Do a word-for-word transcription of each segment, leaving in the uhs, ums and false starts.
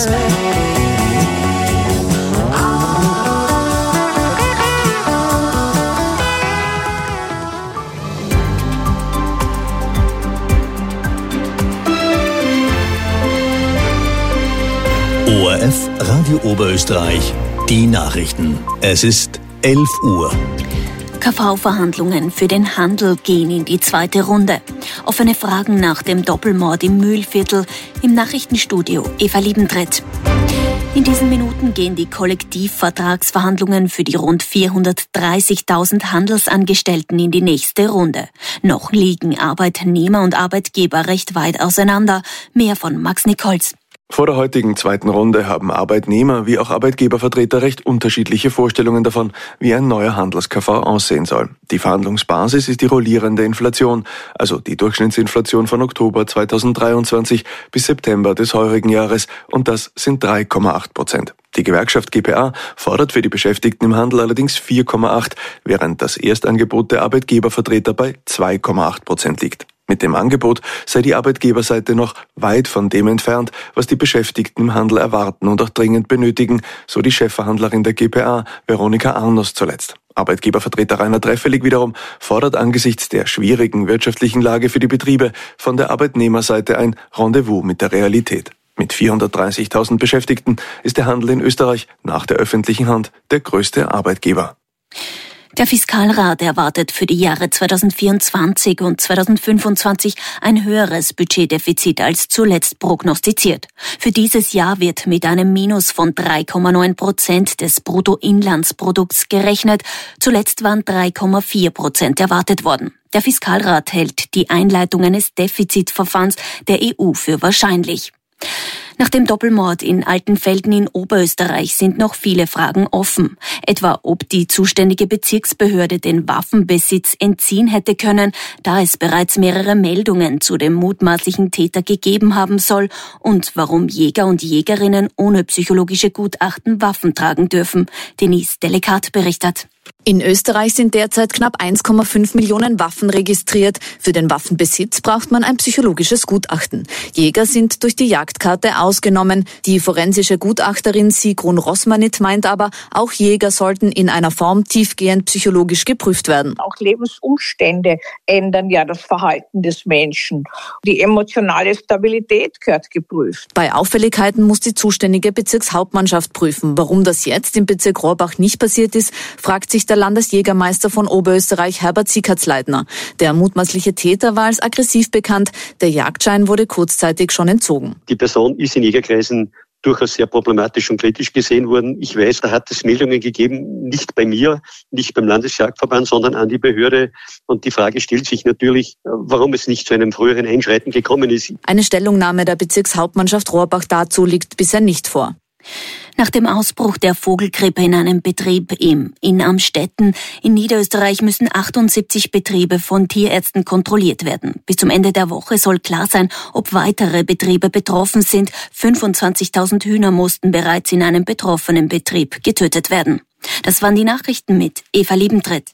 O R F Radio Oberösterreich, die Nachrichten. Es ist elf Uhr. K V-Verhandlungen für den Handel gehen in die zweite Runde. Offene Fragen nach dem Doppelmord im Mühlviertel. Im Nachrichtenstudio Eva Liebentritt. In diesen Minuten gehen die Kollektivvertragsverhandlungen für die rund vierhundertdreißigtausend Handelsangestellten in die nächste Runde. Noch liegen Arbeitnehmer und Arbeitgeber recht weit auseinander. Mehr von Max Nichols. Vor der heutigen zweiten Runde haben Arbeitnehmer wie auch Arbeitgebervertreter recht unterschiedliche Vorstellungen davon, wie ein neuer Handels-K V aussehen soll. Die Verhandlungsbasis ist die rollierende Inflation, also die Durchschnittsinflation von Oktober zweitausenddreiundzwanzig bis September des heurigen Jahres, und das sind drei Komma acht Prozent. Die Gewerkschaft G P A fordert für die Beschäftigten im Handel allerdings vier Komma acht, während das Erstangebot der Arbeitgebervertreter bei zwei Komma acht Prozent liegt. Mit dem Angebot sei die Arbeitgeberseite noch weit von dem entfernt, was die Beschäftigten im Handel erwarten und auch dringend benötigen, so die Chefverhandlerin der G P A, Veronika Arnos, zuletzt. Arbeitgebervertreter Rainer Treffelig wiederum fordert angesichts der schwierigen wirtschaftlichen Lage für die Betriebe von der Arbeitnehmerseite ein Rendezvous mit der Realität. Mit vierhundertdreißigtausend Beschäftigten ist der Handel in Österreich nach der öffentlichen Hand der größte Arbeitgeber. Der Fiskalrat erwartet für die Jahre zweitausendvierundzwanzig und zweitausendfünfundzwanzig ein höheres Budgetdefizit als zuletzt prognostiziert. Für dieses Jahr wird mit einem Minus von drei Komma neun Prozent des Bruttoinlandsprodukts gerechnet. Zuletzt waren drei Komma vier Prozent erwartet worden. Der Fiskalrat hält die Einleitung eines Defizitverfahrens der E U für wahrscheinlich. Nach dem Doppelmord in Altenfelden in Oberösterreich sind noch viele Fragen offen. Etwa, ob die zuständige Bezirksbehörde den Waffenbesitz entziehen hätte können, da es bereits mehrere Meldungen zu dem mutmaßlichen Täter gegeben haben soll, und warum Jäger und Jägerinnen ohne psychologische Gutachten Waffen tragen dürfen. Denise Delikat berichtet. In Österreich sind derzeit knapp eins Komma fünf Millionen Waffen registriert. Für den Waffenbesitz braucht man ein psychologisches Gutachten. Jäger sind durch die Jagdkarte ausgenommen. Die forensische Gutachterin Sigrun Rosmanit meint aber, auch Jäger sollten in einer Form tiefgehend psychologisch geprüft werden. Auch Lebensumstände ändern ja das Verhalten des Menschen. Die emotionale Stabilität gehört geprüft. Bei Auffälligkeiten muss die zuständige Bezirkshauptmannschaft prüfen. Warum das jetzt im Bezirk Rohrbach nicht passiert ist, fragt sich der Landesjägermeister von Oberösterreich Herbert Siekertsleitner. Der mutmaßliche Täter war als aggressiv bekannt. Der Jagdschein wurde kurzzeitig schon entzogen. Die Person ist in Jägerkreisen durchaus sehr problematisch und kritisch gesehen worden. Ich weiß, da hat es Meldungen gegeben, nicht bei mir, nicht beim Landesjagdverband, sondern an die Behörde. Und die Frage stellt sich natürlich, warum es nicht zu einem früheren Einschreiten gekommen ist. Eine Stellungnahme der Bezirkshauptmannschaft Rohrbach dazu liegt bisher nicht vor. Nach dem Ausbruch der Vogelgrippe in einem Betrieb im in Amstetten in Niederösterreich müssen achtundsiebzig Betriebe von Tierärzten kontrolliert werden. Bis zum Ende der Woche soll klar sein, ob weitere Betriebe betroffen sind. fünfundzwanzigtausend Hühner mussten bereits in einem betroffenen Betrieb getötet werden. Das waren die Nachrichten mit Eva Liebentritt.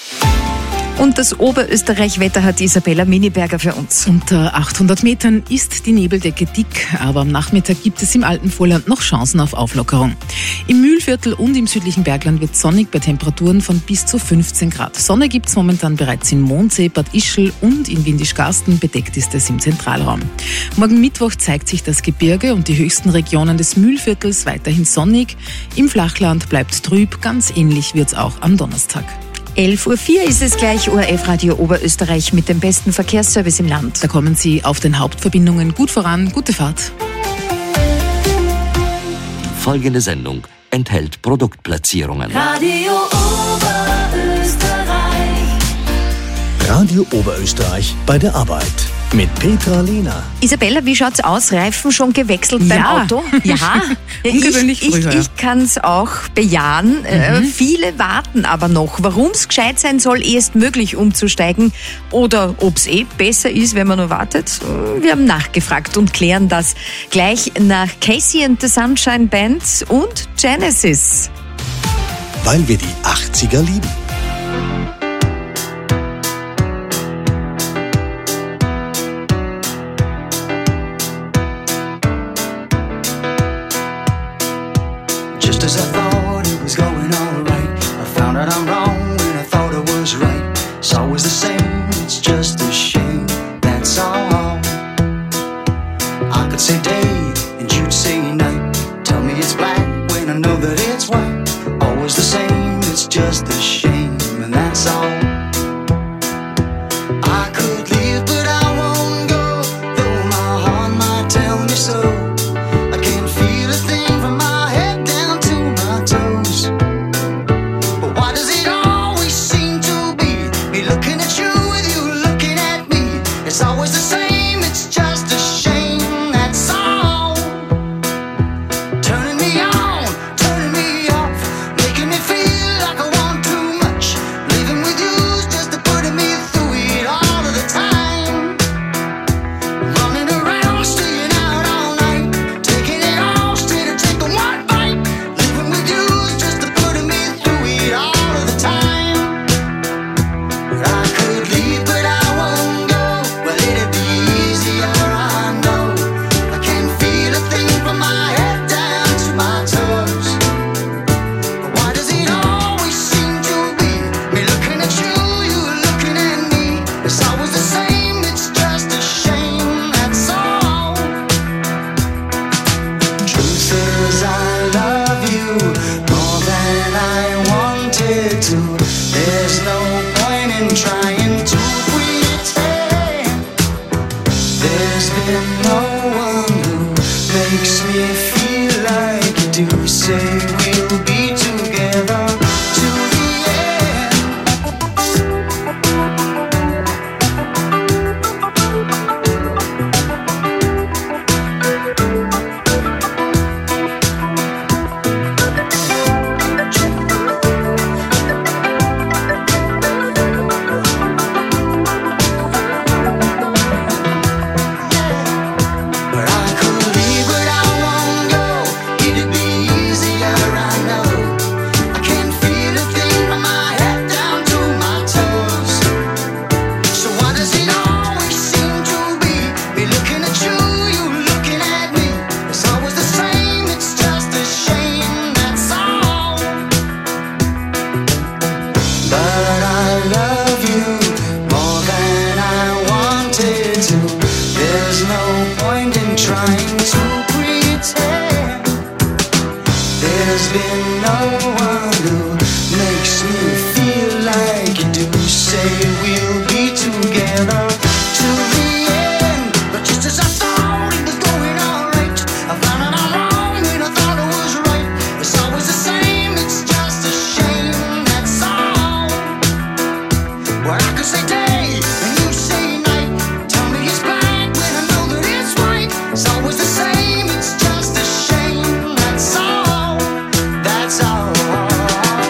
Und das Oberösterreich-Wetter hat Isabella Miniberger für uns. Unter achthundert Metern ist die Nebeldecke dick, aber am Nachmittag gibt es im Alpenvorland noch Chancen auf Auflockerung. Im Mühlviertel und im südlichen Bergland wird sonnig bei Temperaturen von bis zu fünfzehn Grad. Sonne gibt es momentan bereits in Mondsee, Bad Ischl und in Windischgarsten, bedeckt ist es im Zentralraum. Morgen Mittwoch zeigt sich das Gebirge und die höchsten Regionen des Mühlviertels weiterhin sonnig. Im Flachland bleibt trüb, ganz ähnlich wird es auch am Donnerstag. elf Uhr vier ist es gleich, O R F Radio Oberösterreich mit dem besten Verkehrsservice im Land. Da kommen Sie auf den Hauptverbindungen gut voran. Gute Fahrt. Folgende Sendung enthält Produktplatzierungen. Radio Oberösterreich. Radio Oberösterreich bei der Arbeit. Mit Petra Lehner. Isabella, wie schaut's aus? Reifen schon gewechselt beim Ja. Auto? Ja. Ungewöhnlich ich, früh, ich, ja. ich kann es auch bejahen. Mhm. Äh, viele warten aber noch. Warum es gescheit sein soll, erstmöglich umzusteigen oder ob es eh besser ist, wenn man nur wartet. Wir haben nachgefragt und klären das gleich nach Casey and the Sunshine Band und Genesis. Weil wir die achtziger lieben. could say day and you'd say night. Tell me it's black when I know that it's white. Always the same, it's just a shame, and that's all. I could leave but I won't go, though my heart might tell me so. I can't feel a thing from my head down to my toes. But why does it always seem to be me looking at you with you looking at me? It's always the same, it's just a shame, that's all. Turning me on, turning me off, making me feel like I want too much. Leaving with you's just putting me through it all of the time. Running around, staying out all night, taking it all straight to take a one bite. Leaving with you's just putting me through it all of the time. I could leave but I won't go. Well, it'd be easier, I know. I can't feel a thing from my head down to my toes. But why does it always seem to be me looking at you, you looking at me? It's always the same, it's just a shame, that's all. Truth is I love you more than I wanted to. There's no point in trying to pretend. There's been no one who makes me feel like you do. Say we'll be together to the end. But I could leave but I won't go. It'd be easier, I know. I can't feel a thing from my head down to my toes. So why does it always seem to be me looking at you, you looking at me? It's always the same, it's just a shame, that's all. But I love you more than I wanted to. There's no point in trying to pretend. There's been no one who makes me feel like you do. Say we'll be together to the end. But just as I thought it was going alright, I found out I'm wrong when I thought it was right. It's always the same, it's just a shame, that's all. Well, I could say day and you say night. Tell me it's black when I know that it's white. It's always the same, it's just a shame, that's all. That's all.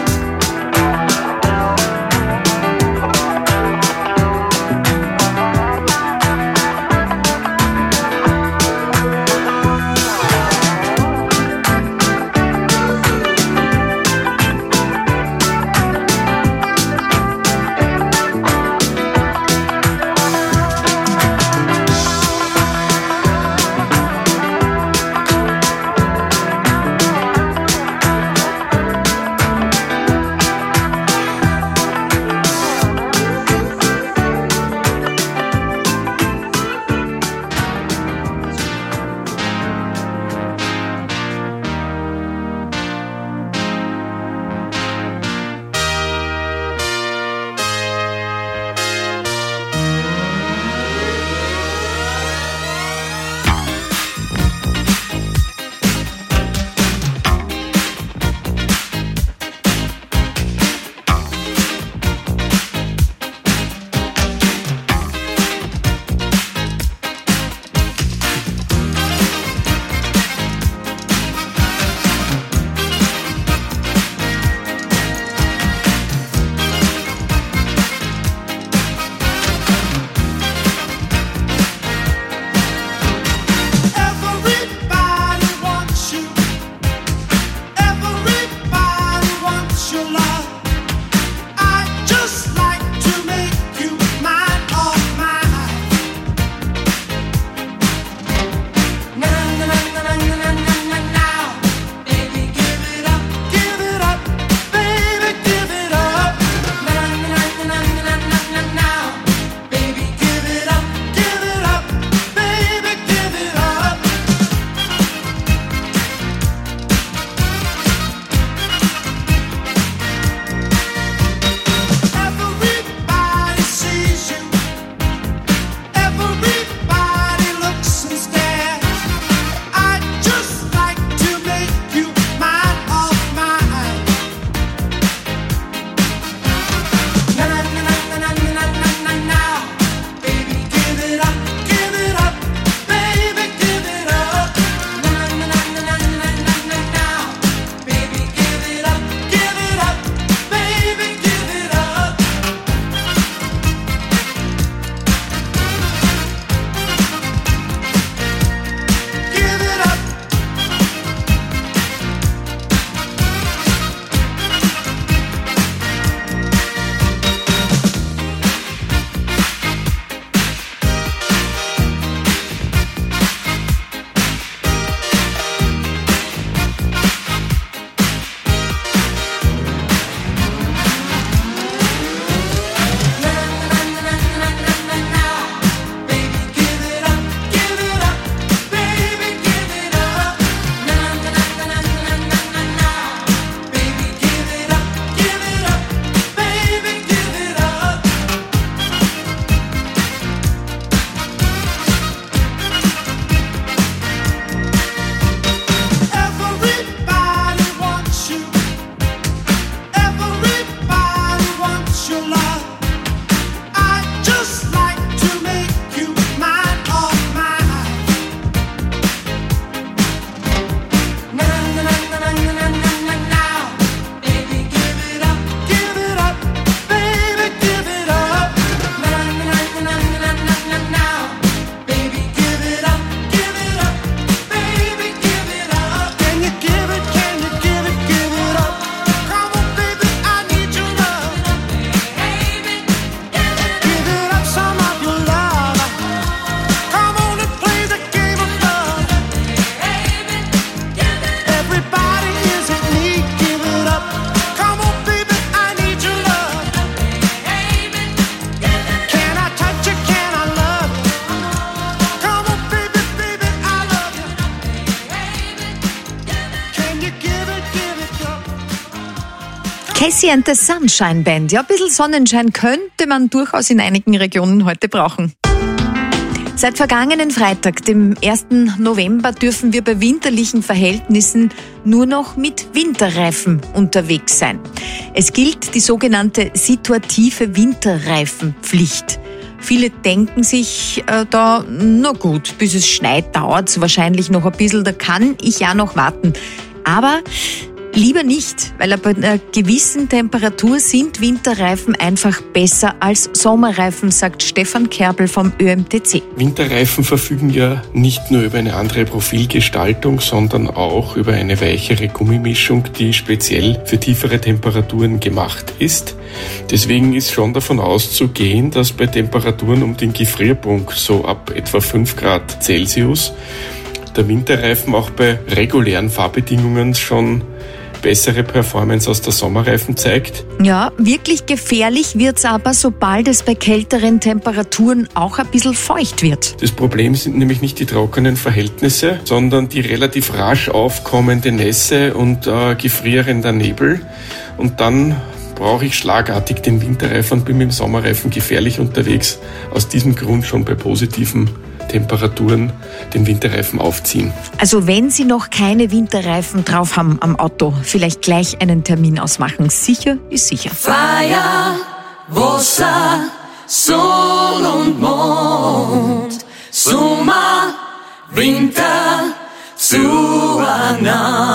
Cassie and the Sunshine Band. Ja, ein bisschen Sonnenschein könnte man durchaus in einigen Regionen heute brauchen. Seit vergangenen Freitag, dem ersten November, dürfen wir bei winterlichen Verhältnissen nur noch mit Winterreifen unterwegs sein. Es gilt die sogenannte situative Winterreifenpflicht. Viele denken sich äh, da, na gut, bis es schneit, dauert es wahrscheinlich noch ein bisschen, da kann ich ja noch warten. Aber lieber nicht, weil bei einer gewissen Temperatur sind Winterreifen einfach besser als Sommerreifen, sagt Stefan Kerbel vom Ö M T C. Winterreifen verfügen ja nicht nur über eine andere Profilgestaltung, sondern auch über eine weichere Gummimischung, die speziell für tiefere Temperaturen gemacht ist. Deswegen ist schon davon auszugehen, dass bei Temperaturen um den Gefrierpunkt, so ab etwa fünf Grad Celsius, der Winterreifen auch bei regulären Fahrbedingungen schon bessere Performance als der Sommerreifen zeigt. Ja, wirklich gefährlich wird's aber, sobald es bei kälteren Temperaturen auch ein bisschen feucht wird. Das Problem sind nämlich nicht die trockenen Verhältnisse, sondern die relativ rasch aufkommende Nässe und äh, gefrierender Nebel. Und dann brauche ich schlagartig den Winterreifen und bin mit dem Sommerreifen gefährlich unterwegs. Aus diesem Grund schon bei positiven Temperaturen den Winterreifen aufziehen. Also wenn Sie noch keine Winterreifen drauf haben am Auto, vielleicht gleich einen Termin ausmachen. Sicher ist sicher. Feuer, Wasser, Sonne und Mond, Sommer, Winter, zueinander.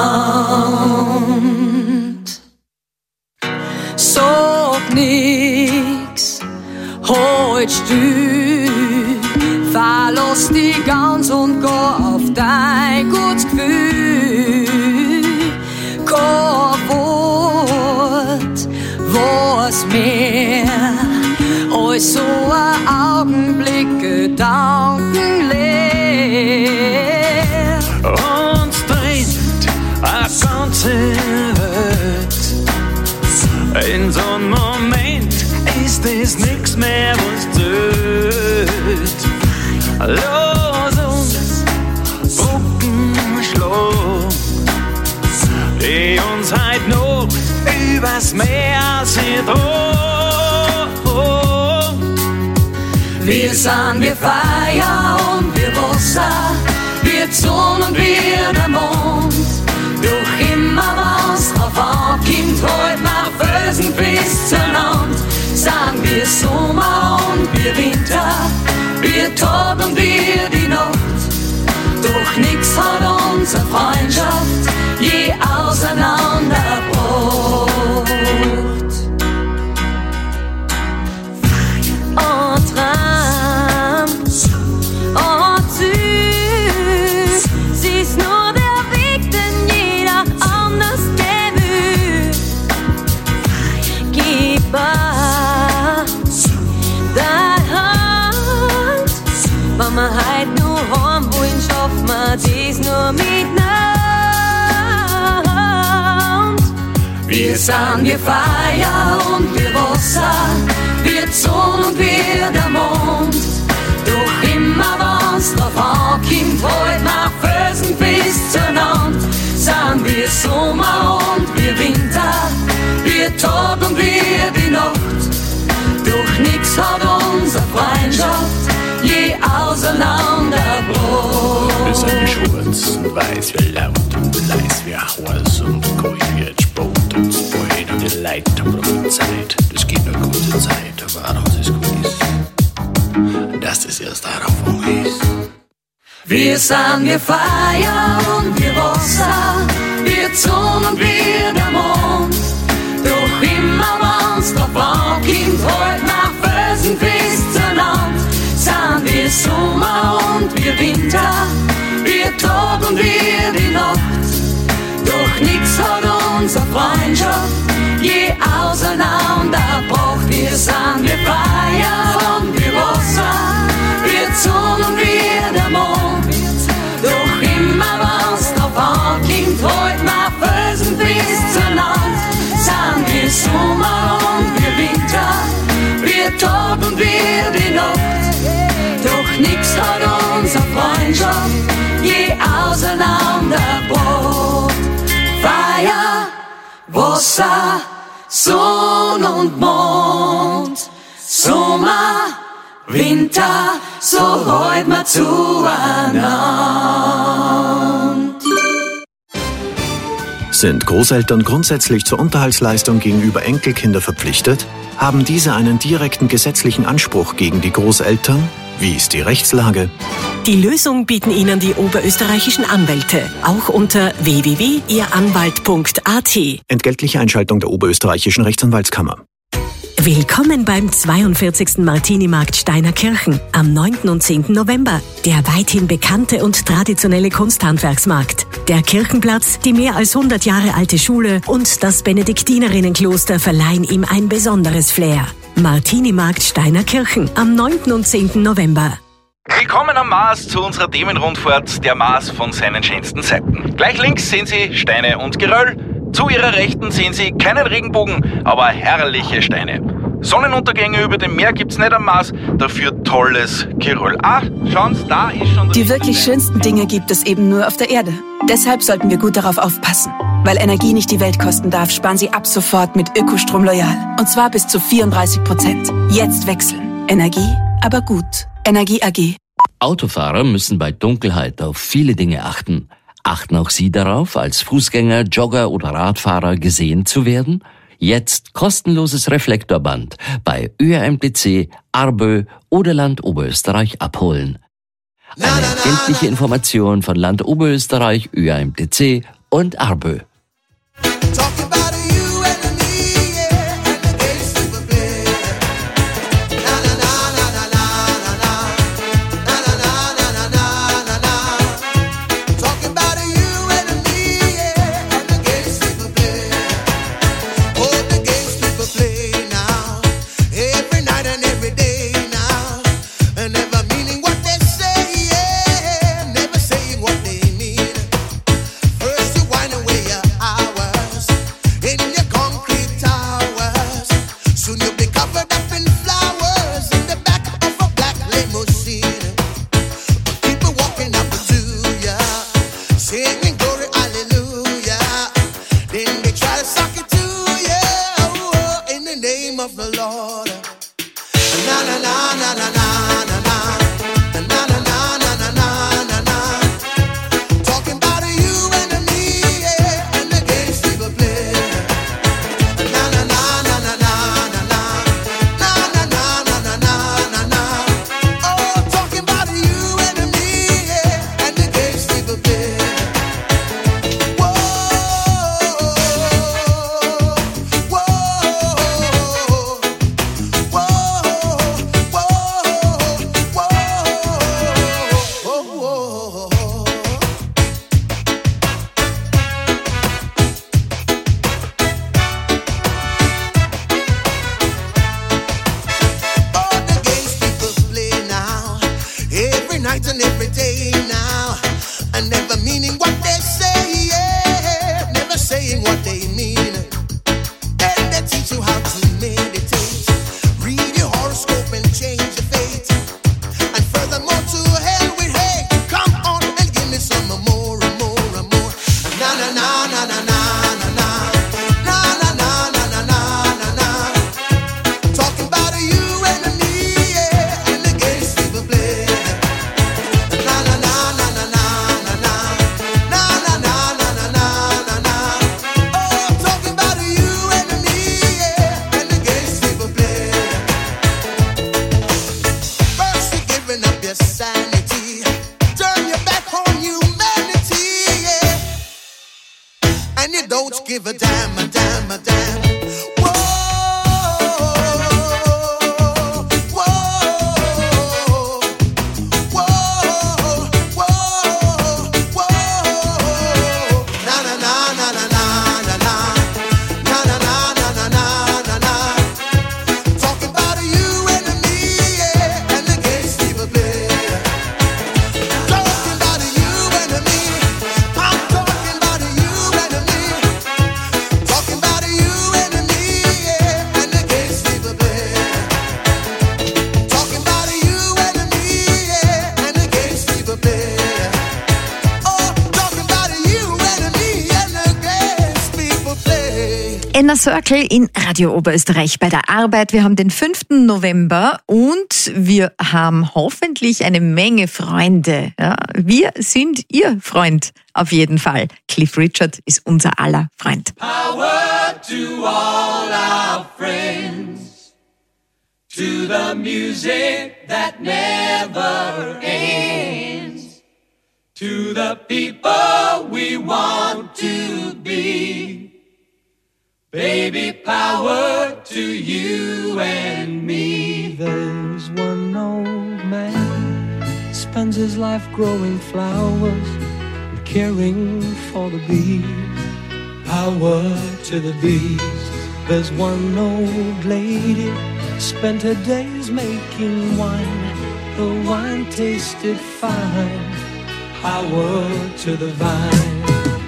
Sag nix, halt still, verlass dich ganz und geh auf dein gutes Gefühl. Kein Wort, was mehr, als so ein Augenblick gedankenleer. Uns trennt eine ganze Welt. In so einem Moment ist es nix mehr, was zählt. Los uns Brücken schlagen, die uns heut noch übers Meer sind. Wir sind wie Feuer und wie Wasser, wie die Sonne und wie der Mond. Doch immer was drauf ankommt, halt nach Felsen fest zueinander. Sind wir Sommer und wir Winter, wir Tag und wir die Nacht. Doch nix hat unsere Freundschaft je auseinandergebracht. Und Traum, und süß, sie ist nur der Weg, den jeder anders gewühlt. Gib mir deine Hand, wenn wir heut nur heim wollen, schafft man dies nur miteinander. Wir sind wie Feuer und wie Wasser, wie die Sonne und wie der Mond. Doch immer wenn's drauf ankommt, halt nach Felsen fest zueinander. Sind wir Sommer und wir Winter, wir Tag und wir die Nacht. Doch nix hat unsere Freundschaft je auseinandergebracht. Wir sind schwarz und weiß, wir laut und leis, wir Haus und Koi, wir Sport und Spoil und die Leid haben noch Zeit. Das geht eine gute Zeit, aber auch ist gewiss, dass das erst darauf ist. Wir sind wie Feuer und wie Wasser, wie die Sonne und wie der Mond. Doch immer wenn's drauf ankommt, halt nach Felsen fest zueinander. Sind wir Sommer und wir Winter, wir Tag und wir die Nacht. Doch nix hat unsere Freundschaft je auseinandergebracht. Wir sind wie Feuer und wie Wasser, wie die Sonne und wie der Mond. Doch immer wenn's drauf ankommt, halt nach Felsen fest zueinander. Sind wir Sommer und wir Winter, wir Tag und wir die Nacht. Doch nix hat unsere Freundschaft je auseinandergebracht. Feuer, Wasser, Sonne und Mond, Sommer, Winter, so halt ma zueinander. Sind Großeltern grundsätzlich zur Unterhaltsleistung gegenüber Enkelkinder verpflichtet? Haben diese einen direkten gesetzlichen Anspruch gegen die Großeltern? Wie ist die Rechtslage? Die Lösung bieten Ihnen die oberösterreichischen Anwälte, auch unter w w w punkt ihranwalt punkt a t. Entgeltliche Einschaltung der oberösterreichischen Rechtsanwaltskammer. Willkommen beim zweiundvierzigsten Martini-Markt Steinerkirchen am neunten und zehnten November. Der weithin bekannte und traditionelle Kunsthandwerksmarkt. Der Kirchenplatz, die mehr als hundert Jahre alte Schule und das Benediktinerinnenkloster verleihen ihm ein besonderes Flair. Martini-Markt Steinerkirchen am neunten und zehnten November. Willkommen am Mars zu unserer Themenrundfahrt, der Mars von seinen schönsten Seiten. Gleich links sehen Sie Steine und Geröll. Zu Ihrer Rechten sehen Sie keinen Regenbogen, aber herrliche Steine. Sonnenuntergänge über dem Meer gibt's nicht am Mars, dafür tolles Geröll. Ah, schauen Sie, da ist schon... Die wirklich schönsten Dinge gibt es eben nur auf der Erde. Deshalb sollten wir gut darauf aufpassen. Weil Energie nicht die Welt kosten darf, sparen Sie ab sofort mit Ökostrom Loyal. Und zwar bis zu vierunddreißig Prozent. Jetzt wechseln. Energie, aber gut. Energie A G. Autofahrer müssen bei Dunkelheit auf viele Dinge achten. Achten auch Sie darauf, als Fußgänger, Jogger oder Radfahrer gesehen zu werden? Jetzt kostenloses Reflektorband bei Ö R M T C, Arbö oder Land Oberösterreich abholen. Eine entgeltliche Information von Land Oberösterreich, Ö R M T C und Arbö. Talking about you Inner Circle in Radio Oberösterreich bei der Arbeit. Wir haben den fünften November und wir haben hoffentlich eine Menge Freunde. Ja, wir sind Ihr Freund auf jeden Fall. Cliff Richard ist unser aller Freund. Power to all our friends, to the music that never ends, to the people we want to be. Baby, power to you and me. There's one old man, spends his life growing flowers and caring for the bees. Power to the bees. There's one old lady, spent her days making wine. The wine tasted fine. Power to the vine.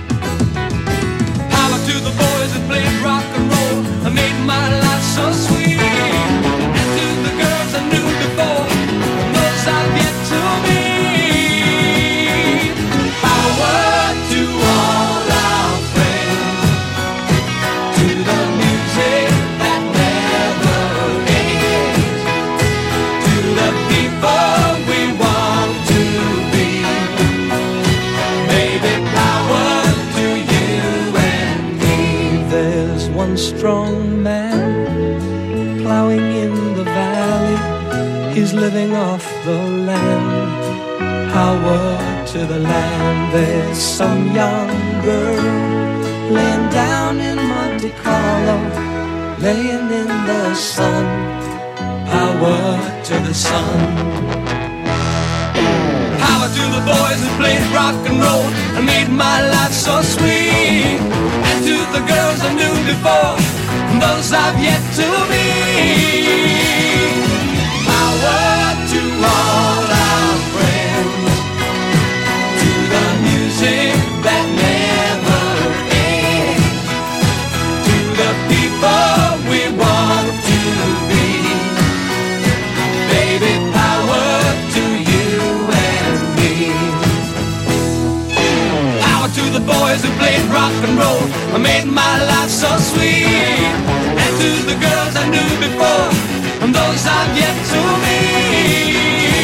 To the boys that played rock and roll, I made my life so sweet. And to the girls I knew before, and those I've yet to meet. Power to all our friends, to the music that never ends, to the people we want to be. Baby, power to you and There's one strong man plowing in the valley. He's living off the land. Power to the land. There's some young girl laying down in Monte Carlo, laying in the sun. Power to the sun. Power to the boys who played rock and roll and made my life so sweet. And to the girls I knew before, and those I've yet to meet. Power to all our friends, to the music that never ends, to the people we want to be. Baby, power to you and me. Power to the boys who played rock and roll, I made my life so sweet. And to the girls I knew before, and those I've yet to meet.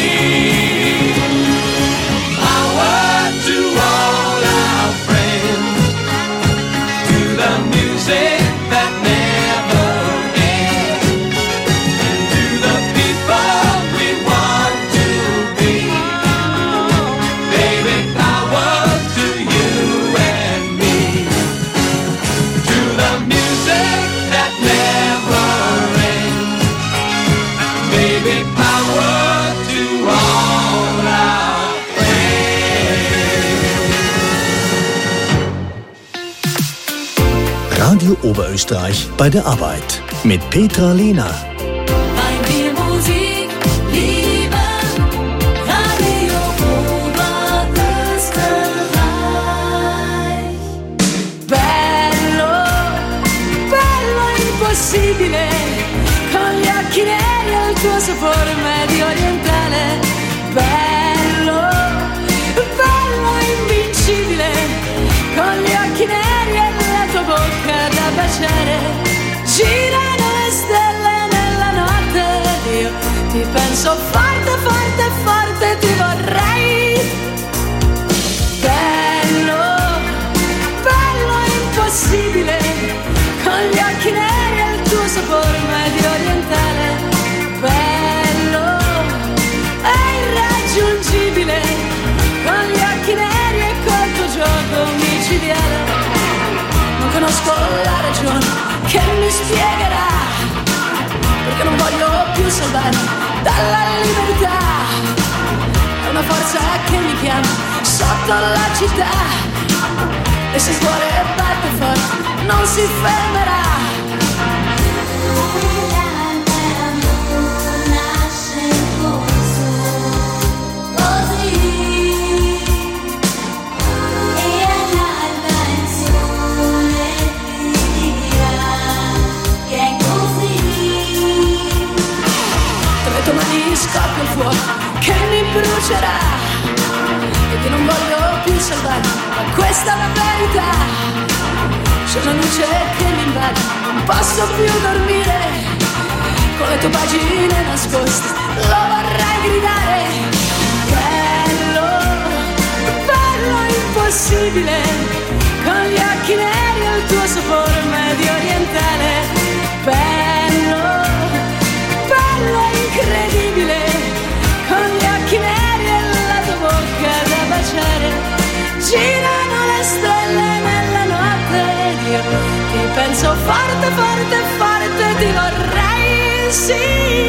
Power to all our friends, to the music that never ends, and to the people we want to be. Baby, power to you and me, to the music that never ends. Baby, power to all our Radio Oberösterreich bei der Arbeit mit Petra Lehner. Weil wir Musik lieben, Radio Oberösterreich. Bello, bello impossibile, con gli occhi neri e il tuo sapore medio orientale. Bello, bello invincibile, con gli occhi neri e la tua bocca da baciare. Girano le stelle nella notte, io ti penso forte, forte, forte, ti vorrei. Bello, bello impossibile, con gli occhi neri e il tuo sapore medio orientale. Bello e irraggiungibile, con gli occhi neri e col tuo gioco micidiale. Non conosco la ragione che mi spiegherà perché non voglio più salvarmi dalla libertà. È una forza che mi chiama sotto la città, e se il cuore batte forte non si fermerà. Scoppia il fuoco che mi brucerà e che non voglio più salvare, ma questa è la verità. c'è una luce che mi invade, non posso più dormire, con le tue pagine nascoste, lo vorrei gridare. Bello, bello impossibile, con gli occhi neri e il tuo sapore medio orientale. Bello, bello incredibile, con gli occhi neri e la tua bocca da baciare. Girano le stelle nella notte ed io ti penso forte, forte, forte, ti vorrei, sì.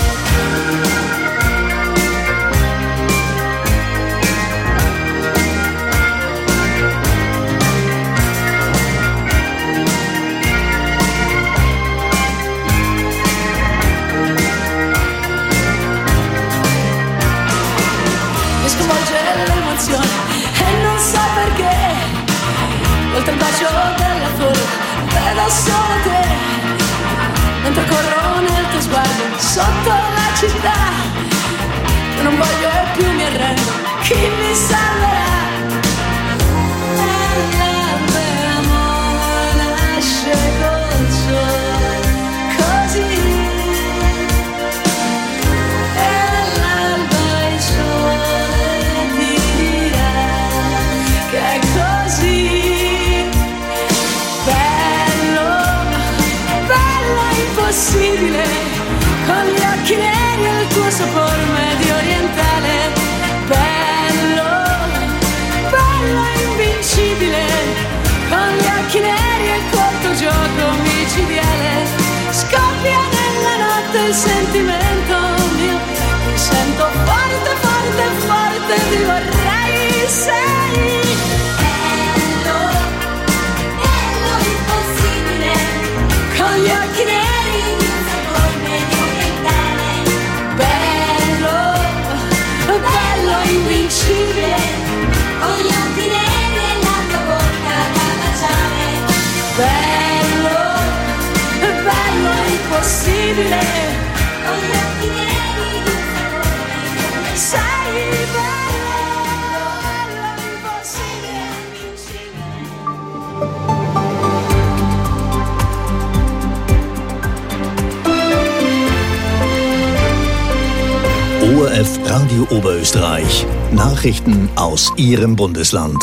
Mi sconvolge l'emozione e non so perché, oltre il bacio della folla vedo solo te, mentre corro nel tuo sguardo sotto la città. Io non voglio e più mi arrendo, chi mi salverà? L'amore nasce col sole, così, e l'alba il sole ti dirà che è così. Bello, bello impossibile, con gli occhi neri e il tuo sapore medio orientale. Bello, bello invincibile, con gli occhi neri e col tuo gioco micidiale. Scoppia nella notte il sentimento mio, mi sento forte, forte, forte, ti vorrei, sei. Bello, bello impossibile, con gli occhi neri e il sapore medio orientale. Bello, bello invincibile, con gli occhi neri e la tua bocca da baciare. Bello, bello impossibile, con gli occhi neri e il sapore medio. Sei bello, bello impossibile, O R F Radio Oberösterreich. Nachrichten aus Ihrem Bundesland.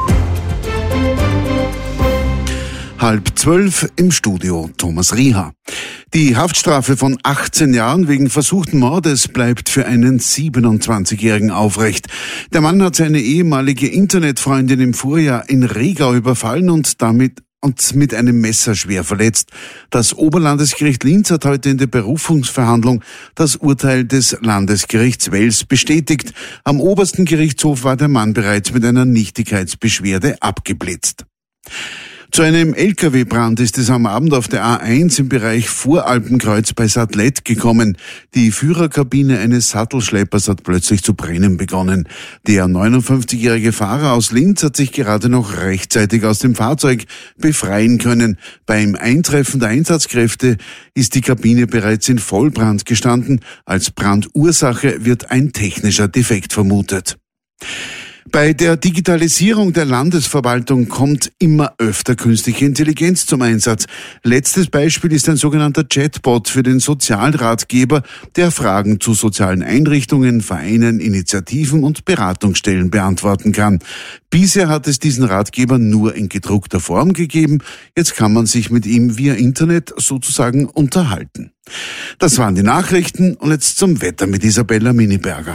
Halb zwölf im Studio Thomas Rieher. Die Haftstrafe von achtzehn Jahren wegen versuchten Mordes bleibt für einen siebenundzwanzigjährigen aufrecht. Der Mann hat seine ehemalige Internetfreundin im Vorjahr in Regau überfallen und damit und mit einem Messer schwer verletzt. Das Oberlandesgericht Linz hat heute in der Berufungsverhandlung das Urteil des Landesgerichts Wels bestätigt. Am obersten Gerichtshof war der Mann bereits mit einer Nichtigkeitsbeschwerde abgeblitzt. Zu einem L K W-Brand ist es am Abend auf der A eins im Bereich Voralpenkreuz bei Sattlet gekommen. Die Führerkabine eines Sattelschleppers hat plötzlich zu brennen begonnen. Der neunundfünfzigjährige Fahrer aus Linz hat sich gerade noch rechtzeitig aus dem Fahrzeug befreien können. Beim Eintreffen der Einsatzkräfte ist die Kabine bereits in Vollbrand gestanden. Als Brandursache wird ein technischer Defekt vermutet. Bei der Digitalisierung der Landesverwaltung kommt immer öfter künstliche Intelligenz zum Einsatz. Letztes Beispiel ist ein sogenannter Chatbot für den Sozialratgeber, der Fragen zu sozialen Einrichtungen, Vereinen, Initiativen und Beratungsstellen beantworten kann. Bisher hat es diesen Ratgeber nur in gedruckter Form gegeben. Jetzt kann man sich mit ihm via Internet sozusagen unterhalten. Das waren die Nachrichten und jetzt zum Wetter mit Isabella Miniberger.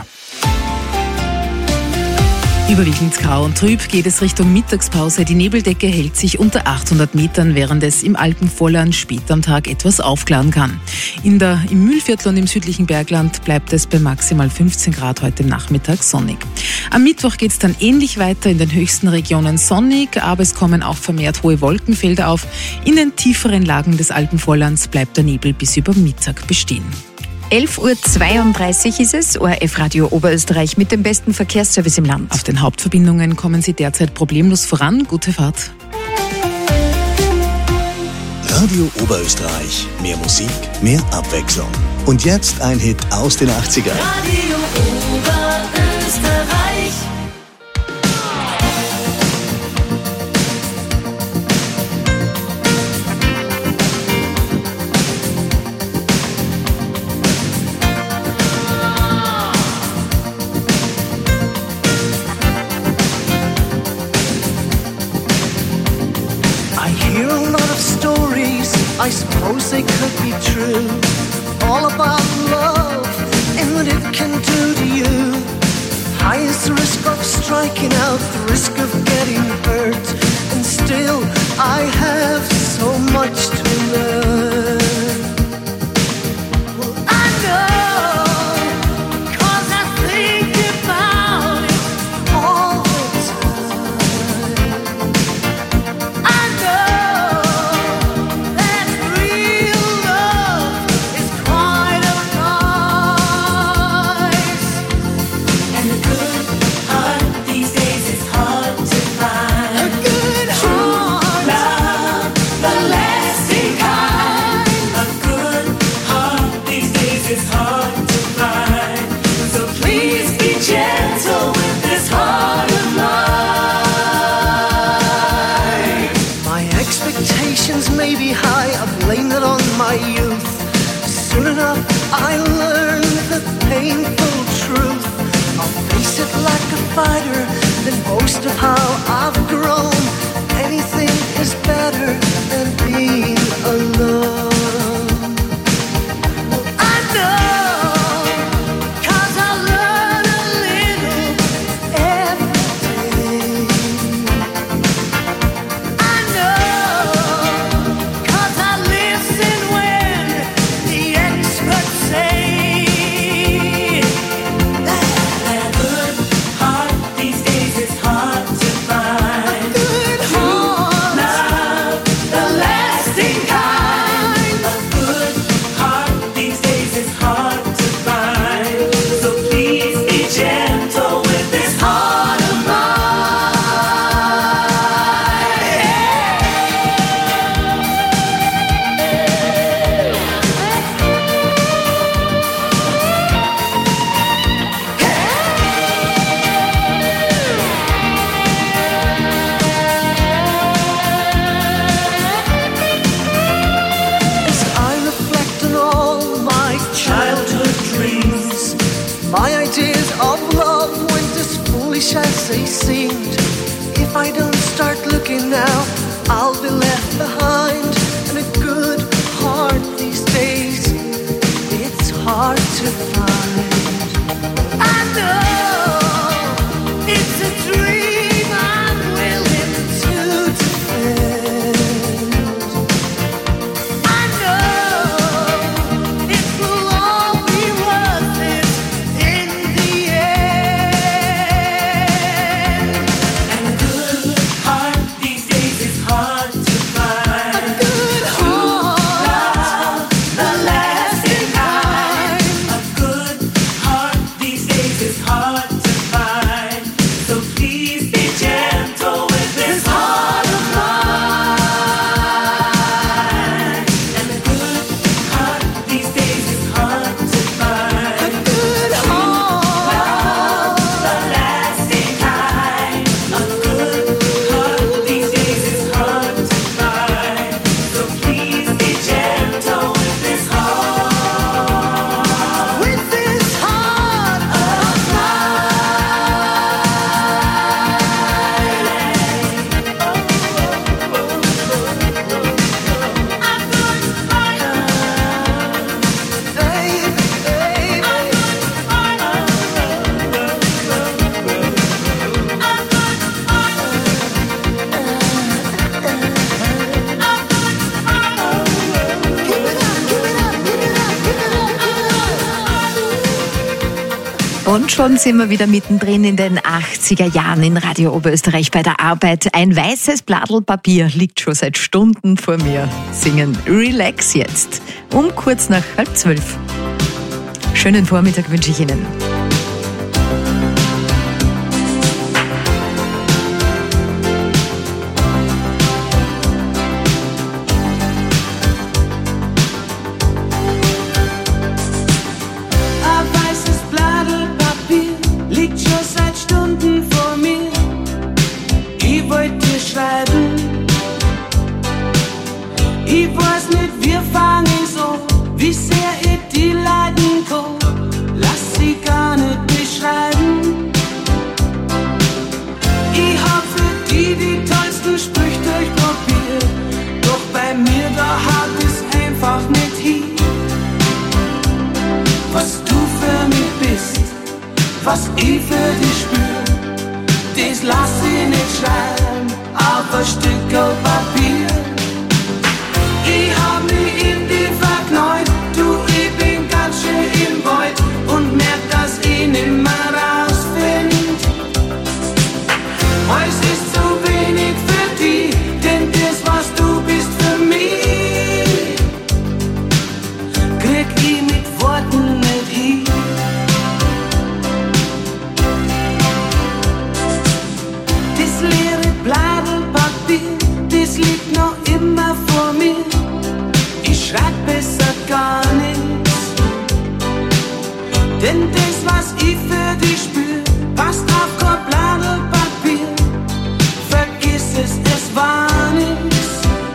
Überwiegend grau und trüb geht es Richtung Mittagspause. Die Nebeldecke hält sich unter achthundert Metern, während es im Alpenvorland spät am Tag etwas aufklaren kann. In der, im Mühlviertel und im südlichen Bergland bleibt es bei maximal fünfzehn Grad heute Nachmittag sonnig. Am Mittwoch geht es dann ähnlich weiter, in den höchsten Regionen sonnig, aber es kommen auch vermehrt hohe Wolkenfelder auf. In den tieferen Lagen des Alpenvorlands bleibt der Nebel bis über Mittag bestehen. elf Uhr zweiunddreißig ist es, O R F Radio Oberösterreich mit dem besten Verkehrsservice im Land. Auf den Hauptverbindungen kommen Sie derzeit problemlos voran. Gute Fahrt. Radio Oberösterreich. Mehr Musik, mehr Abwechslung. Und jetzt ein Hit aus den achtzigern. Radio Oberösterreich. I suppose they could be true. All about love and what it can do to you. High is the risk of striking out, the risk of getting hurt. And still I have so much to learn. Well, I know, 'cause I think about it all the time. I know that real love is quite a price. And a good heart these days is hard to find. A good heart, love, the lasting kind. A good heart these days is hard to find. So please be gentle with this heart of mine. My expectations may be high, I blame it on my youth. Soon enough I learned the painful truth. I'll face it like a fighter, then boast of how I've grown. Anything is better than being alone. Well, I know, 'cause I learn a little every day. I know, 'cause I listen when the experts say that a good heart these days is hard to find. A good heart, love, the lasting kind. A good heart these days is hard to find. So please be gentle with this heart of As I reflect on all my childhood dreams, my ideas of love went as foolish as they seemed. If I don't start looking now, I'll be left behind. And a good heart these days, it's hard to find. I know it's a dream I'm willing to defend. I know it will all be worth it in the end. And a good heart these days is hard to find. A good heart, love, the lasting kind. A good heart these days is hard to find. So please be gentle with this heart of mine. And a good heart these days is hard to find. A good heart, love, the lasting kind. A good heart these days is hard to find. So please be gentle with this heart. With this heart of Und schon sind wir wieder mittendrin in den achtziger Jahren in Radio Oberösterreich bei der Arbeit. Ein weißes Blattl Papier liegt schon seit Stunden vor mir. Singen Relax jetzt um kurz nach halb zwölf. Schönen Vormittag wünsche ich Ihnen. Ein weißes Blattl Papier liegt schon seit Stunden vor mir. Ich wollte dir schreiben. Ich weiß nicht, wir fangen so, wie sehr ich die leiden kann. Lass sie gar nicht beschreiben. Ich hab für die die tollsten Sprüche durchprobiert. Doch bei mir da hat es sie nicht schreiben auf ein Stück Papier. Ich hab mich in die verknallt, du, ich bin ganz schön im Wald und merk, dass ich nimmer rausfind. Alles ist zu wenig für dich, denn das, was du bist für mich, krieg ich mit Worten nicht hin. Das leere Blattpapier, das liegt noch immer vor mir. Ich schreib besser gar nichts, denn das, was ich für dich spür, passt auf kein Blattpapier. Vergiss es, es war nichts.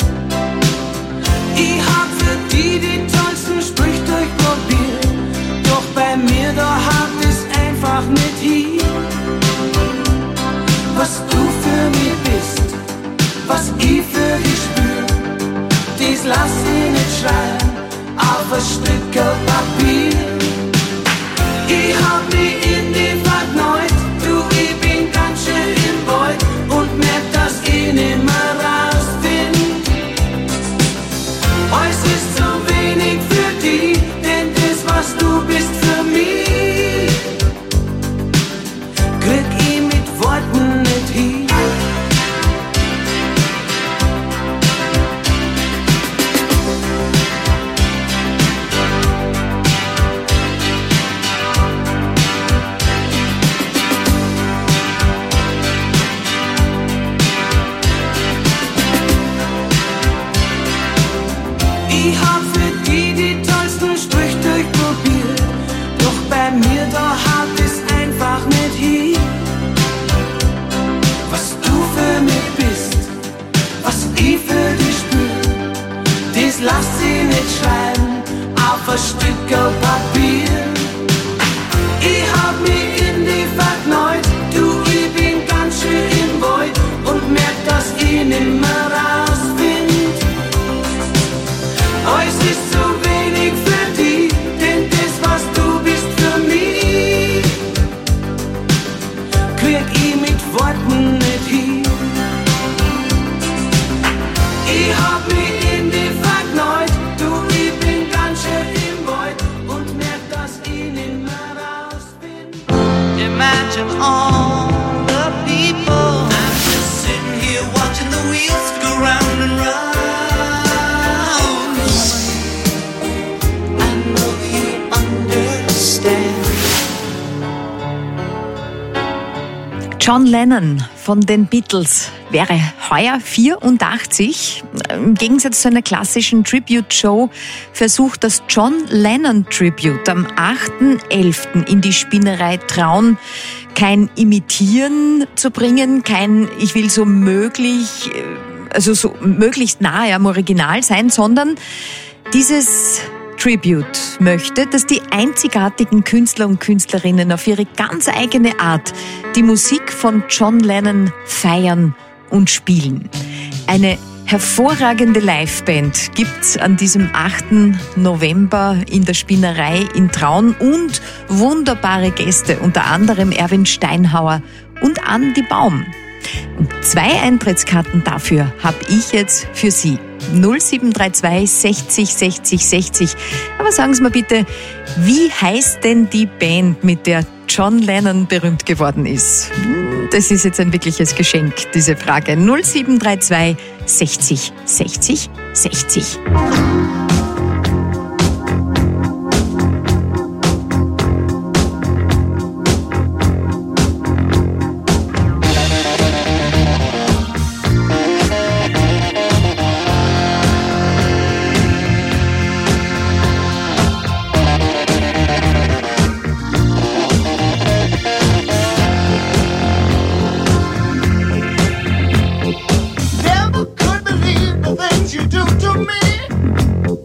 Ich hab für die die tollsten Sprüche durchprobiert, doch bei mir da hat es einfach nicht hin. Was du für mich bist, was ich für dich spür, dies lass ich nicht schreiben auf ein Stück Papier. Ich hab mich in die verknallt, du, ich bin ganz schön im Wald und merk, dass ich nimmer rausfind. Alles ist zu wenig für dich, denn das, was du bist für mich, krieg ich mit Worten nicht hin. Ich hab für die die tollsten Sprüche durchprobiert, doch bei mir da hat es einfach nicht hin. Was du für mich bist, was ich für dich spür, das lass ich nicht schreiben auf ein Stück Papier. Ich hab mich in die verknallt, du, ich bin ganz schön im Wald und merk, dass ich nimmer rausfind. Alles ist zu wenig für dich, denn das, was du bist für mich, krieg ich mit Worten nicht hin. Ich hab mich in die verknallt, du, ich bin ganz schön im Wald und merk, dass ich nimmer raus bin. Imagine all the people. I'm just sitting here watching the wheels go round and round. John Lennon von den Beatles wäre heuer vierundachtzig. Im Gegensatz zu einer klassischen Tribute-Show versucht das John Lennon Tribute am achten elften in die Spinnerei Traun kein Imitieren zu bringen, kein ich will so möglich, also so möglichst nahe am Original sein, sondern dieses Tribute möchte, dass die einzigartigen Künstler und Künstlerinnen auf ihre ganz eigene Art die Musik von John Lennon feiern und spielen. Eine hervorragende Liveband gibt's an diesem achten November in der Spinnerei in Traun und wunderbare Gäste, unter anderem Erwin Steinhauer und Andi Baum. Und zwei Eintrittskarten dafür habe ich jetzt für Sie. null sieben drei zwei sechzig sechzig sechzig. Aber sagen Sie mir bitte, wie heißt denn die Band, mit der John Lennon berühmt geworden ist? Das ist jetzt ein wirkliches Geschenk, diese Frage. null sieben drei zwei sechzig sechzig sechzig. Never could believe the things you do to me.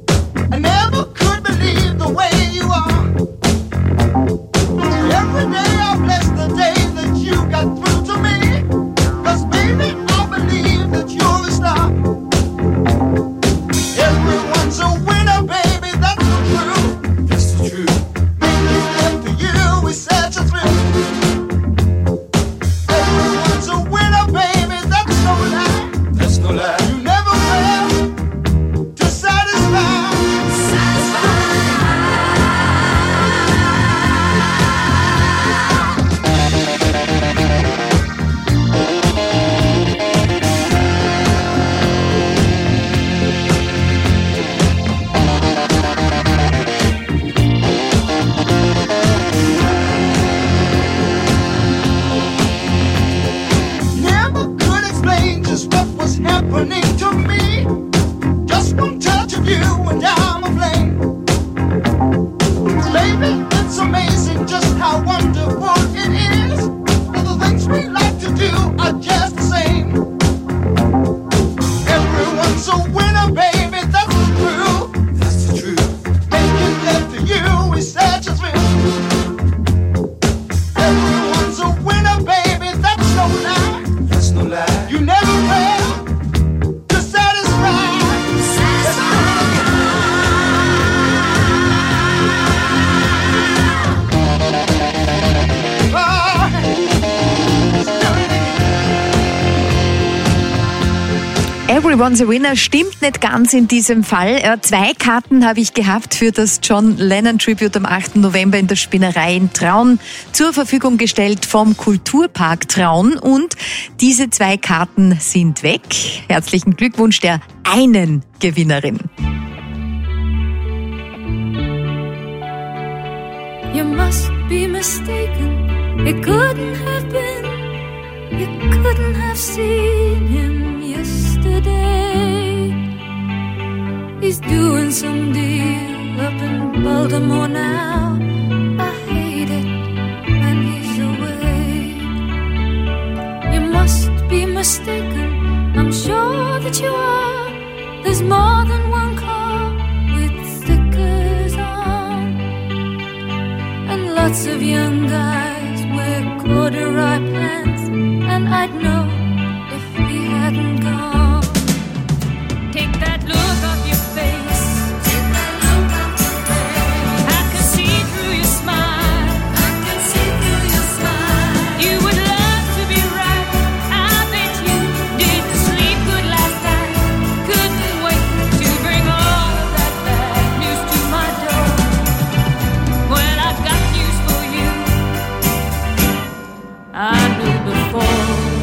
Everyone's a Winner stimmt nicht ganz in diesem Fall. Äh, zwei Karten habe ich gehabt für das John Lennon Tribute am achten November in der Spinnerei in Traun zur Verfügung gestellt vom Kulturpark Traun und diese zwei Karten sind weg. Herzlichen Glückwunsch der einen Gewinnerin. You must be mistaken. It couldn't have been. You couldn't have seen him yesterday. He's doing some deal up in Baltimore now. I hate it when he's away. You must be mistaken. I'm sure that you are. There's more than one car with stickers on. And lots of young guys wear corduroy pants. And I'd know if he hadn't gone. Take that look off your face. Take that look off your face. I can see through your smile. I can see through your smile. You would love to be right. I bet you didn't sleep good last night. Couldn't wait to bring all of that bad news to my door. Well, I've got news for you. I knew before.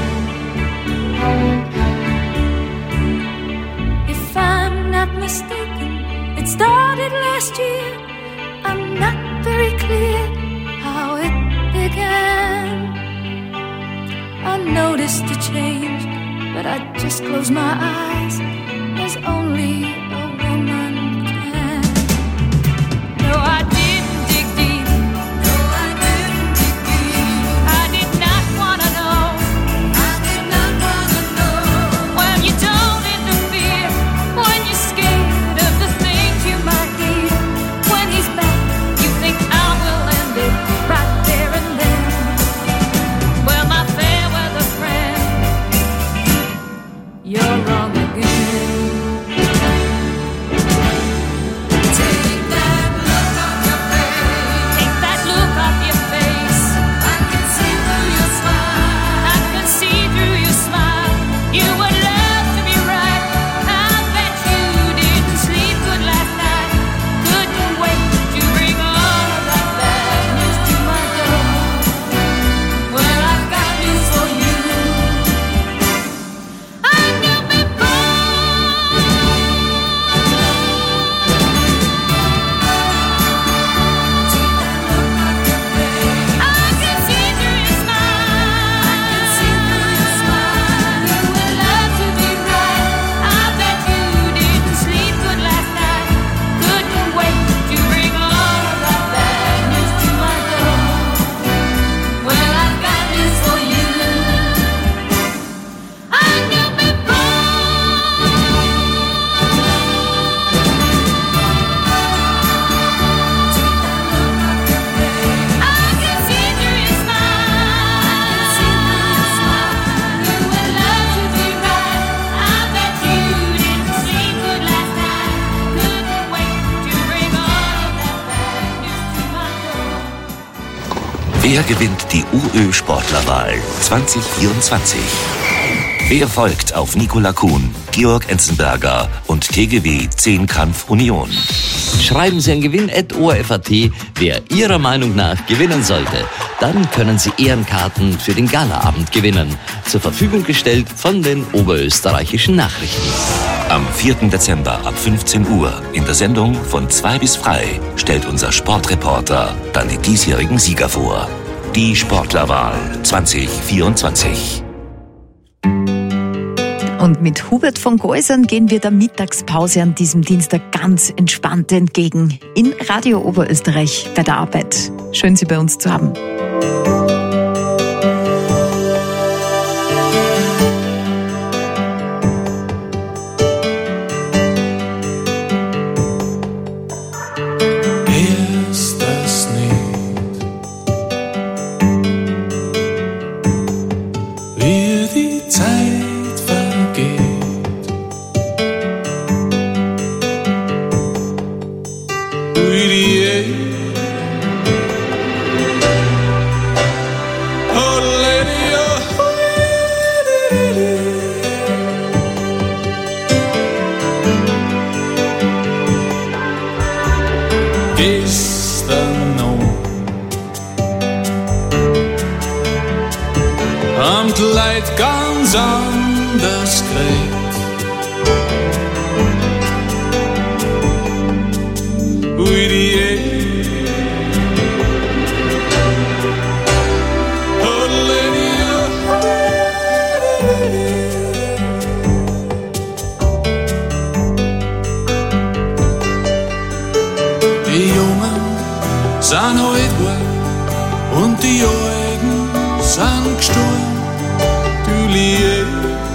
If I'm not mistaken, it started last year. I'm not very clear how it began. I noticed a change, but I just closed my eyes, as only a woman can. No, I didn't dig deep. No, I didn't dig deep. I did not wanna know. I did not wanna know. Well, you don't interfere when you're scared of the things you might hear. When he's back, you think I will end it right there and then. Well, my fair weather friend, you're wrong again. Take that look off your face. Take that look off your face. I can see through your smile. I can see through your smile. You would love to be right. I bet you didn't sleep good last night. Couldn't wait to bring all of that bad news to my door. Well, I've got news for you. I knew before. I can see through your smile. I can see through your smile. You would love to be right. I bet you didn't sleep good last night. Couldn't wait to bring all of that bad news to my door. Well, I've got news for you. I knew before. I can see through your smile. I can see through your smile. You would love to be right. I bet you didn't sleep good last night. Couldn't wait to bring all of that bad news to my door. Wer gewinnt die UÖ-Sportlerwahl zwanzig vierundzwanzig? Wer folgt auf Nicola Kuhn, Georg Enzenberger und T G W Zehnkampf Union? Schreiben Sie an gewinn at o r f punkt a t, wer Ihrer Meinung nach gewinnen sollte. Dann können Sie Ehrenkarten für den Galaabend gewinnen. Zur Verfügung gestellt von den Oberösterreichischen Nachrichten. Am vierten Dezember ab fünfzehn Uhr in der Sendung von zwei bis frei stellt unser Sportreporter dann die diesjährigen Sieger vor. Die Sportlerwahl zwanzig vierundzwanzig. Und mit Hubert von Geusern gehen wir der Mittagspause an diesem Dienstag ganz entspannt entgegen. In Radio Oberösterreich bei der Arbeit. Schön, Sie bei uns zu haben. Ist es nicht, wie die Zeit vergeht? Ui, die heute ganz anders kriegt. Ui, die Die Jungen sind alt geworden und die Alten sind gestorben, du Liebe.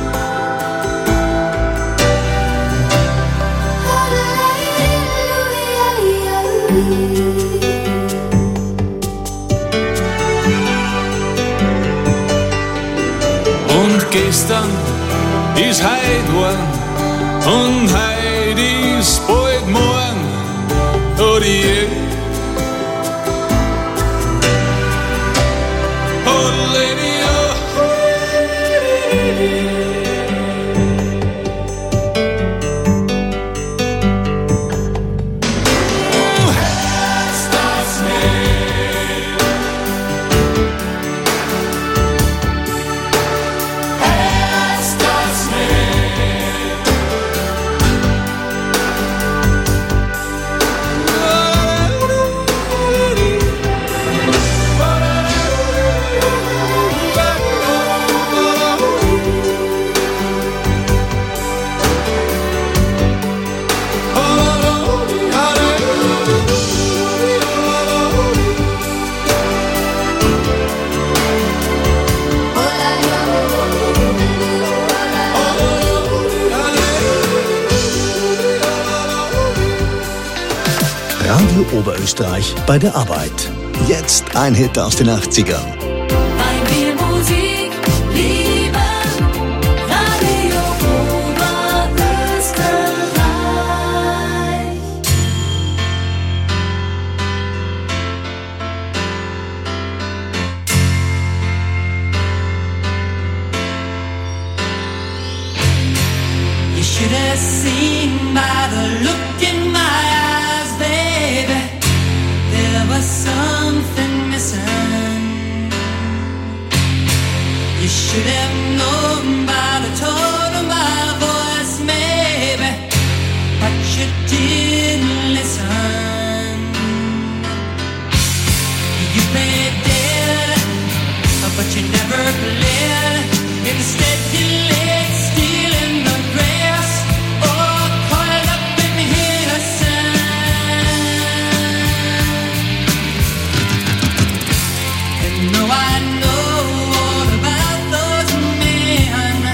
Und gestern ist heut geworden und heut ist bald morgen, oh die oh Lady, oh hast das nicht, hast das nicht. Radio Oberösterreich bei der Arbeit. Jetzt ein Hit aus den achtzigern. Weil wir Musik lieben, Radio Oberösterreich. You should have seen by the look in my eyes, baby, there was something missing. You should have known by the tone of my voice, maybe, but you didn't listen. You played dead, but you never played. Instead you laid still in the grass, or coiled up in innocence. And though I know all about those men,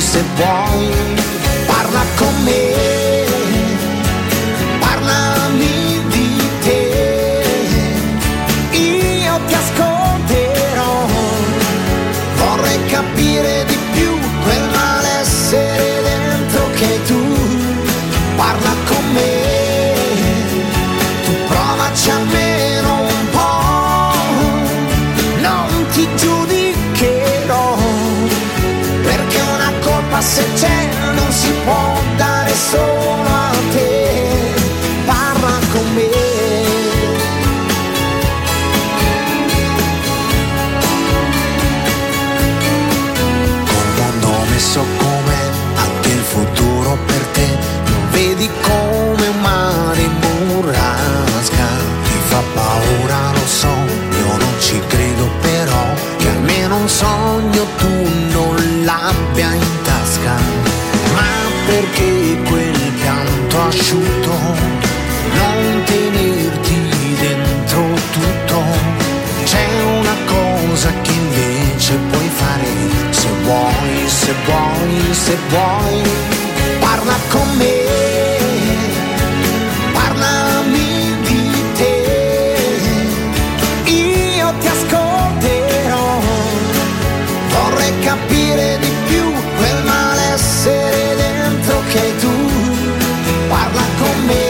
se vuoi, parla con me, parlami di te, io ti ascolterò, vorrei capire di più quel malessere dentro che tu, parla con me, tu provaci almeno un po', non ti giudicherò, perché una colpa se c'è non si può dare solo a te, parla con me. Col mondo messo com'è, anche il futuro per te, non vedi come un mare in burrasca, ti fa paura, lo so, io non ci credo però, che almeno un sogno tu non l'abbia in tasca, ma perché quel pianto asciutto, non tenerti dentro tutto, c'è una cosa che invece puoi fare, se vuoi, se vuoi, se vuoi, parla con me, parlami di te, io ti ascolterò, vorrei capire di più quel malessere dentro che tu, parla con me,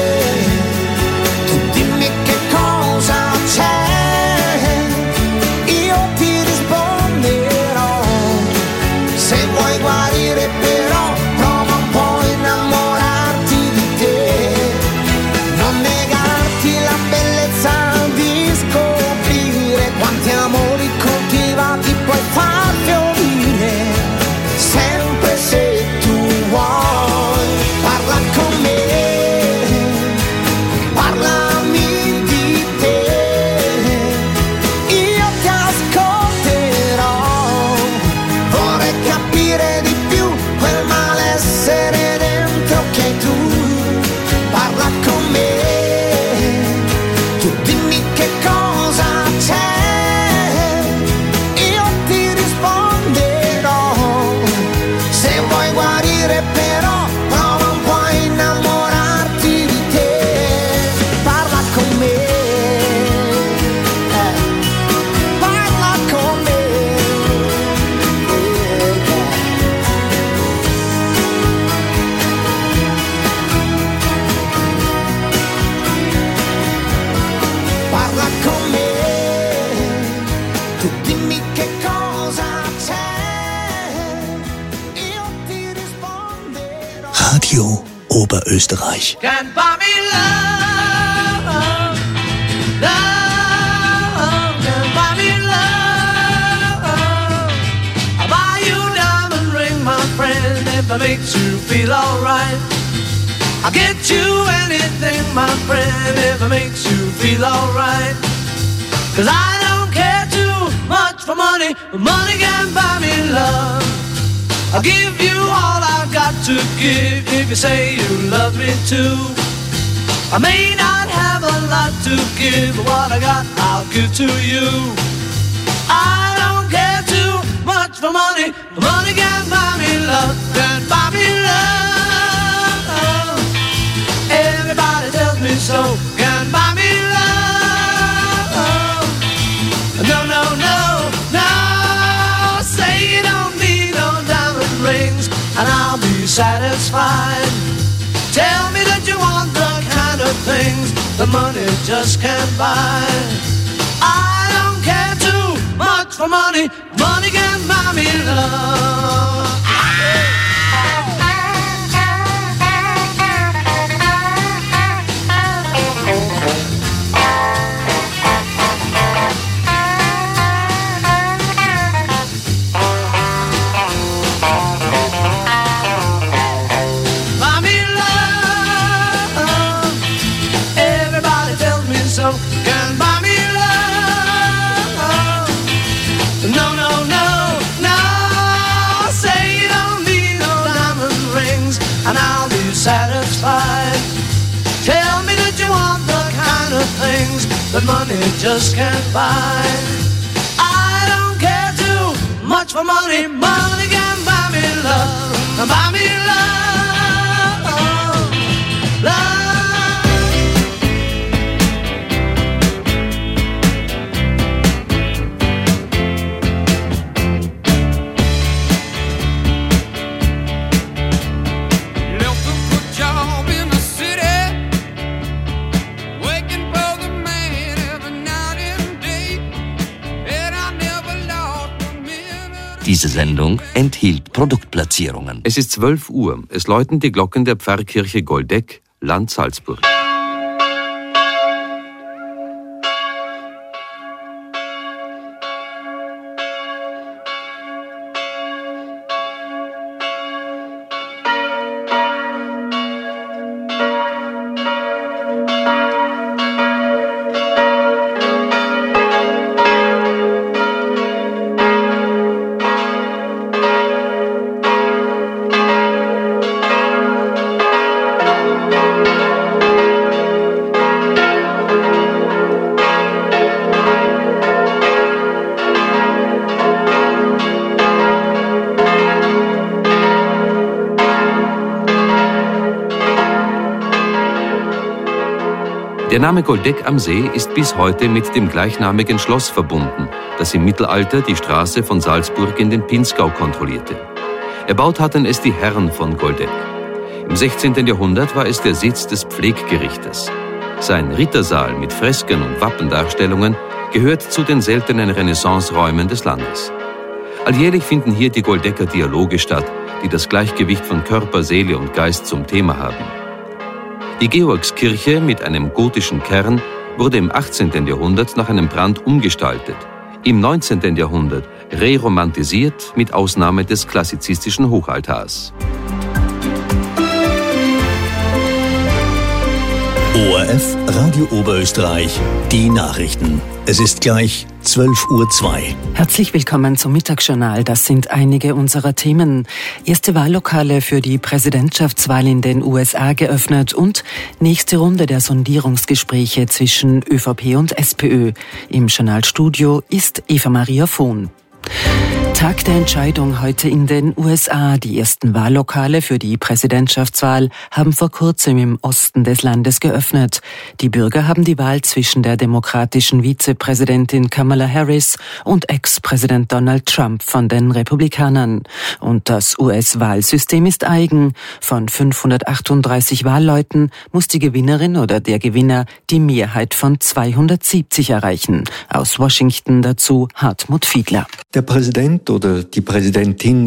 tu dimmi che cosa c'è, io ti risponderò, se vuoi guarire però prova un po' a innamorarti di te, non negarti la bellezza di scoprire quanti amori coltivati puoi far fiorire, sempre se tu vuoi, parla con me, parlami di te, io ti ascolterò, vorrei capire di più quel malessere dentro che tu, parla con me, tu dimmi che cosa c'è, io ti risponderò, se vuoi guarire però prova un po' a innamorarti di te, parla con me, eh, parla con me, parla con me, tu dimmi che cosa c'è, io ti risponderò. Radio Oberösterreich. Can't buy me love, love, can't buy me love. I'll buy you a diamond ring, my friend, if it makes you feel alright. I'll get you anything, my friend, if it makes you feel alright. Cause I don't care too much for money, but money can't buy me love. I'll give you all I've got to give if you say you love me too. I may not have a lot to give, but what I got I'll give to you. I don't care too much for money, but money can't buy me love, can't buy me love. Everybody tells me so, can't buy me love. No, no, no, no, say you don't need no diamond rings and I'll be satisfied. Tell me that you want the kind of things the money just can't buy. I don't care too much for money, money can't buy me love. Buy me love. Everybody tells me so. Can buy me love. No, no, no, no. Say you don't need no diamond rings and I'll be satisfied. Tell me that you want the kind of things that money just can't buy. I don't care too much for money, money can buy me me love, buy me love, love. Left a good job in the city, working for the man every night and day, and I never lost a minute. Diese Sendung enthielt Produktplatzierungen. Es ist zwölf Uhr. Es läuten die Glocken der Pfarrkirche Goldeck, Land Salzburg. Der Name Goldeck am See ist bis heute mit dem gleichnamigen Schloss verbunden, das im Mittelalter die Straße von Salzburg in den Pinzgau kontrollierte. Erbaut hatten es die Herren von Goldeck. Im sechzehnten Jahrhundert war es der Sitz des Pfleggerichtes. Sein Rittersaal mit Fresken und Wappendarstellungen gehört zu den seltenen Renaissance-Räumen des Landes. Alljährlich finden hier die Goldecker Dialoge statt, die das Gleichgewicht von Körper, Seele und Geist zum Thema haben. Die Georgskirche mit einem gotischen Kern wurde im achtzehnten Jahrhundert nach einem Brand umgestaltet. Im neunzehnten Jahrhundert re-romantisiert mit Ausnahme des klassizistischen Hochaltars. O R F Radio Oberösterreich, die Nachrichten. Es ist gleich zwölf Uhr zwei. Herzlich willkommen zum Mittagsjournal. Das sind einige unserer Themen. Erste Wahllokale für die Präsidentschaftswahl in den U S A geöffnet und nächste Runde der Sondierungsgespräche zwischen ÖVP und SPÖ. Im Journalstudio ist Eva Maria Vohn. Tag der Entscheidung heute in den U S A. Die ersten Wahllokale für die Präsidentschaftswahl haben vor kurzem im Osten des Landes geöffnet. Die Bürger haben die Wahl zwischen der demokratischen Vizepräsidentin Kamala Harris und Ex-Präsident Donald Trump von den Republikanern. Und das U S-Wahlsystem ist eigen. Von fünfhundertachtunddreißig Wahlleuten muss die Gewinnerin oder der Gewinner die Mehrheit von zweihundertsiebzig erreichen. Aus Washington dazu Hartmut Fiedler. Der Präsident oder die Präsidentin